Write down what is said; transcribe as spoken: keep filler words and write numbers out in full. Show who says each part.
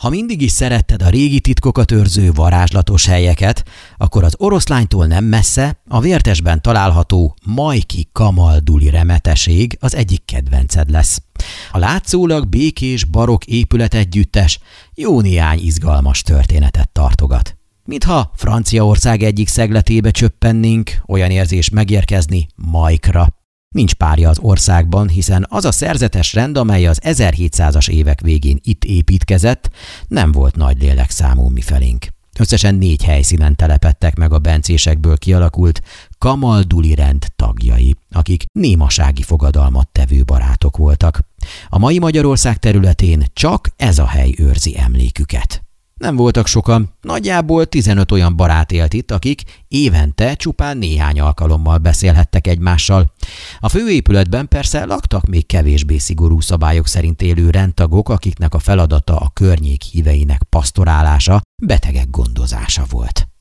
Speaker 1: Ha mindig is szeretted a régi titkokat őrző varázslatos helyeket, akkor az Oroszlánytól nem messze a Vértesben található Majki Kamalduli remeteség az egyik kedvenced lesz. A látszólag békés barokk épületegyüttes jó néhány izgalmas történetet tartogat. Mintha Franciaország egyik szegletébe csöppennénk, olyan érzés megérkezni Majkra. Nincs párja az országban, hiszen az a szerzetes rend, amely az ezerhétszázas évek végén itt építkezett, nem volt nagy lélekszámú mifelénk. Összesen négy helyszínen telepedtek meg a bencésekből kialakult Kamalduli rend tagjai, akik némasági fogadalmat tevő barátok voltak. A mai Magyarország területén csak ez a hely őrzi emléküket. Nem voltak sokan, nagyjából tizenöt olyan barát élt itt, akik évente csupán néhány alkalommal beszélhettek egymással. A főépületben persze laktak még kevésbé szigorú szabályok szerint élő rendtagok, akiknek a feladata a környék híveinek pasztorálása, betegek gondozása volt.